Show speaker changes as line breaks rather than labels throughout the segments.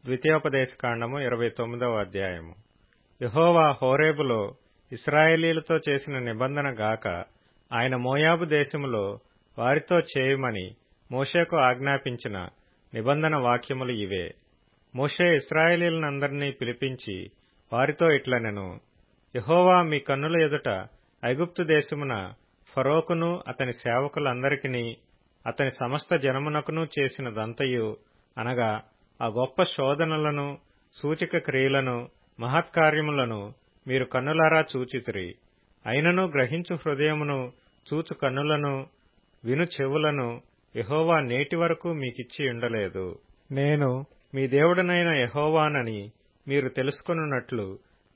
ద్వితీయోపదేశకాండము 29వ అధ్యాయము. యెహోవా హోరేబులో ఇశ్రాయేలీయులతో చేసిన నిబంధన గాక ఆయన మోయాబు దేశములో వారితో చేయుమని మోషేకు ఆజ్ఞాపించిన నిబంధన వాక్యములు ఇవే. మోషే ఇశ్రాయేలీయులనందరినీ పిలిపించి వారితో ఇట్లనెను, యెహోవా మీ కన్నుల ఎదుట ఐగుప్తు దేశమున ఫరోకును అతని సేవకులందరికిని అతని సమస్త జనమునకును చేసినదంతయు అనగా ఆ గొప్ప శోధనలను, సూచక క్రియలను, మహత్కార్యములను మీరు కన్నులారా చూచితిరి. అయినను గ్రహించు హృదయమును, చూచు కన్నులను, విను చెవులను యెహోవా నేటి వరకు మీకిచ్చి ఉండలేదు. నేను మీ దేవుడనైన యెహోవానని మీరు తెలుసుకొనున్నట్లు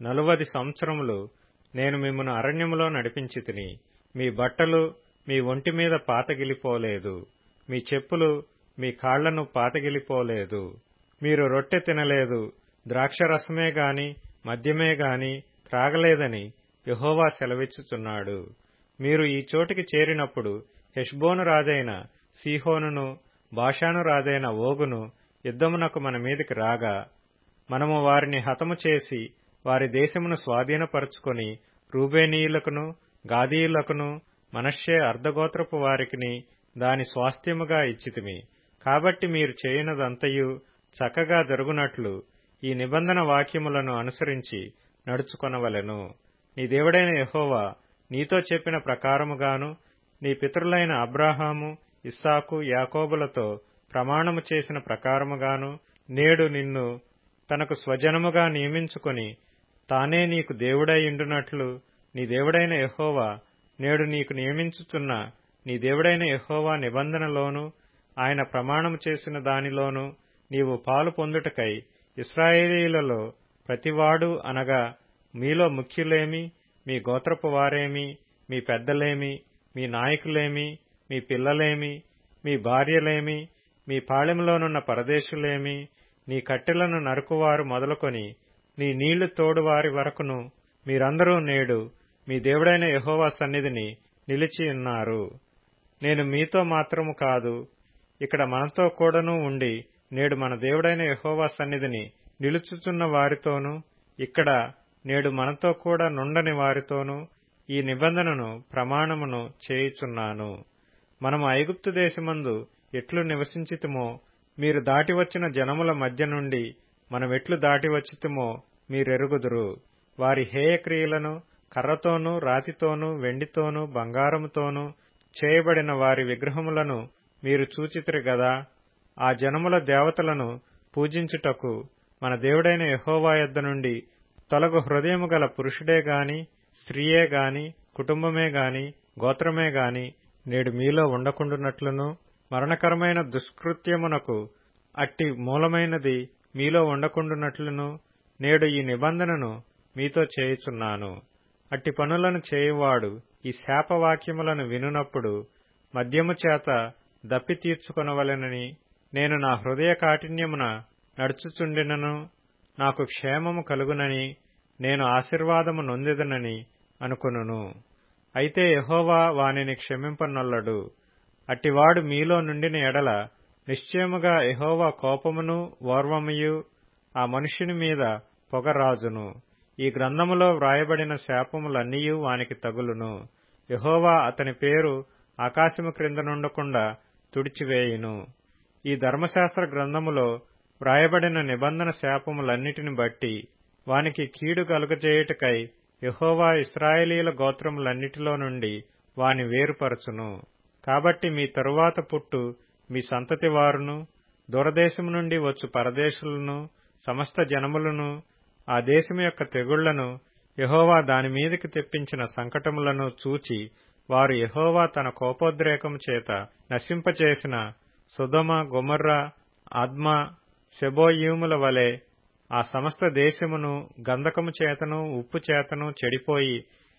40 సంవత్సరములు నేను మిమ్మును అరణ్యములో నడిపించితిని. మీ బట్టలు మీ ఒంటి మీద పాతగిలిపోలేదు, మీ చెప్పులు మీ కాళ్లను పాతగిలిపోలేదు. మీరు రొట్టె తినలేదు, ద్రాక్షరసమే గాని మద్యమే గాని త్రాగలేదని యెహోవా సెలవిచ్చుచున్నాడు. మీరు ఈ చోటికి చేరినప్పుడు హెష్బోను రాజైన సీహోనును, బాషాను రాజైన ఓగును యుద్ధమునకు మన మీదికి రాగా, మనము వారిని హతము చేసి వారి దేశమును స్వాధీనపరచుకొని రూబేనీయులకును, గాదీయులకును, మనష్షే అర్ధగోత్రపు వారికిని దాని స్వాస్థ్యముగా ఇచ్చితిమి. కాబట్టి మీరు చేయనదంతయు చక్కగా జరుగునట్లు ఈ నిబంధన వాక్యములను అనుసరించి నడుచుకొనవలెను. నీ దేవుడైన యెహోవా నీతో చెప్పిన ప్రకారముగాను, నీ పితరులైన అబ్రాహాము, ఇస్సాకు, యాకోబులతో ప్రమాణము చేసిన ప్రకారముగాను నేడు నిన్ను తనకు స్వజనముగా నియమించుకొని తానే నీకు దేవుడైయుండునట్లు నీ దేవుడైన యెహోవా నేడు నీకు నియమించుచున్న నీ దేవుడైన యెహోవా నిబంధనలోను ఆయన ప్రమాణము చేసిన దానిలోను నీవు పాలు పొందుటకై ఇశ్రాయేలీయులలో ప్రతివాడు అనగా మీలో ముఖ్యులేమి, మీ గోత్రపు వారేమి, మీ పెద్దలేమి, మీ నాయకులేమి, మీ పిల్లలేమి, మీ భార్యలేమి, మీ పాళెంలోనున్న పరదేశులేమి, నీ కట్టెలను నరుకువారు మొదలుకొని నీ నీళ్లు తోడువారి వరకును మీరందరూ నేడు మీ దేవుడైన యెహోవా సన్నిధిని నిలిచియున్నారు. నేను మీతో మాత్రము కాదు, ఇక్కడ మనతో కూడాను ఉండి నేడు మన దేవుడైన యెహోవా సన్నిధిని నిలుచుచున్న వారితోనూ, ఇక్కడ నేడు మనతో కూడా నుండని వారితోనూ ఈ నిబంధనను ప్రమాణమును చేయుచున్నాను. మనము ఐగుప్తు దేశమందు ఎట్లు నివసించితిమో, మీరు దాటివచ్చిన జనముల మధ్య నుండి మనమెట్లు దాటివచ్చితిమో మీరెరుగుదురు. వారి హేయక్రియలను, కర్రతోనూ, రాతితోనూ, వెండితోనూ, బంగారముతోనూ చేయబడిన వారి విగ్రహములను మీరు చూచితిరి గదా. ఆ జనముల దేవతలను పూజించుటకు మన దేవుడైన యెహోవా యొద్ద నుండి తొలగు హృదయము గల పురుషుడే గాని, స్త్రీయే గాని, కుటుంబమే గాని, గోత్రమే గాని నేడు మీలో ఉండకుండునట్లును, మరణకరమైన దుష్కృత్యమునకు అట్టి మూలమైనది మీలో ఉండకుండునట్లును నేడు ఈ నిబంధనను మీతో చేయుచున్నాను. అట్టి పనులను చేయువాడు ఈ శాపవాక్యములను వినునప్పుడు మద్యము చేత దప్పి తీర్చుకొనవలెనని నేను నా హృదయ కాఠిన్యమున నడుచుచుండినను నాకు క్షేమము కలుగునని నేను ఆశీర్వాదము నొందెదనని అనుకొనును. అయితే యెహోవా వానిని క్షమింపనొల్లడు. అట్టివాడు మీలో నుండిన ఎడల నిశ్చయముగా యెహోవా కోపమును ఓర్వముయు ఆ మనుష్యుని మీద పొగరాజును. ఈ గ్రంథములో వ్రాయబడిన శాపములన్నీయూ వానికి తగులును. యెహోవా అతని పేరు ఆకాశము క్రింద నుండకుండా తుడిచివేయును. ఈ ధర్మశాస్త్ర గ్రంథములో వ్రాయబడిన నిబంధన శాపములన్నిటిని బట్టి వానికి కీడు కలుగజేయుటకై యెహోవా ఇశ్రాయేలీయుల గోత్రములన్నిటిలో నుండి వాని వేరుపరచును. కాబట్టి మీ తరువాత పుట్టు మీ సంతతి వారును, దూరదేశము నుండి వచ్చు పరదేశులను, సమస్త జనములను, ఆ దేశము యొక్క తెగుళ్లను, యెహోవా దాని మీదికి తెప్పించిన సంకటములను చూచి వారు యెహోవా తన కోపోద్రేకము చేత నశింపచేసిన సొదొమ, గొమొర్రా, అద్మా, సెబోయీముల వలె ఆ సమస్త దేశమును గంధకము చేతను ఉప్పు చేతను చెడిపోయి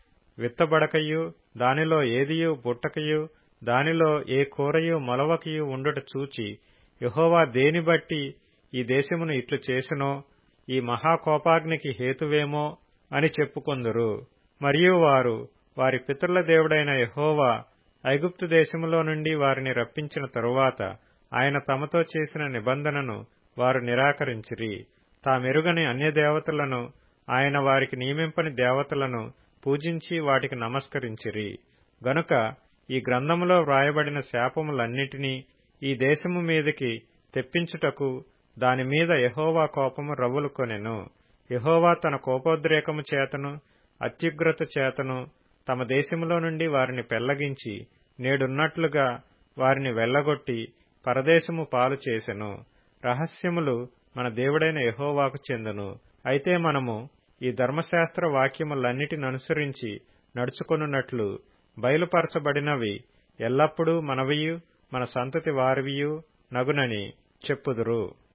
విత్తబడకయు, దానిలో ఏదియు పుట్టకయు, దానిలో ఏ కూరయు మొలవకయు ఉండుట చూచి యెహోవా దేని బట్టి ఈ దేశమును ఇట్లు చేసెనో, ఈ మహాకోపాగ్నికి హేతువేమో అని చెప్పుకొందురు. మరియు వారు వారి పితరుల దేవుడైన యెహోవా ఐగుప్తు దేశములో నుండి వారిని రప్పించిన తరువాత ఆయన తమతో చేసిన నిబంధనను వారు నిరాకరించిరి. తామెరుగని అన్యదేవతలను, ఆయన వారికి నియమింపని దేవతలను పూజించి వాటికి నమస్కరించిరి. గనుక ఈ గ్రంథములో వ్రాయబడిన శాపములన్నిటినీ ఈ దేశము మీదికి తెప్పించుటకు దానిమీద యెహోవా కోపము రవ్వులుకొనెను. యెహోవా తన కోపోద్రేకము చేతను అత్యుగ్రత చేతను తమ దేశములో నుండి వారిని పెళ్లగించి నేడున్నట్లుగా వారిని వెళ్లగొట్టి పరదేశము పాలు చేసెను. రహస్యములు మన దేవుడైన యెహోవాకు చెందును. అయితే మనము ఈ ధర్మశాస్త్ర వాక్యములన్నిటిననుసరించి నడుచుకొనున్నట్లు బయలుపరచబడినవి ఎల్లప్పుడూ మనవియు మన సంతతి వారివియు నగునని చెప్పుదురు.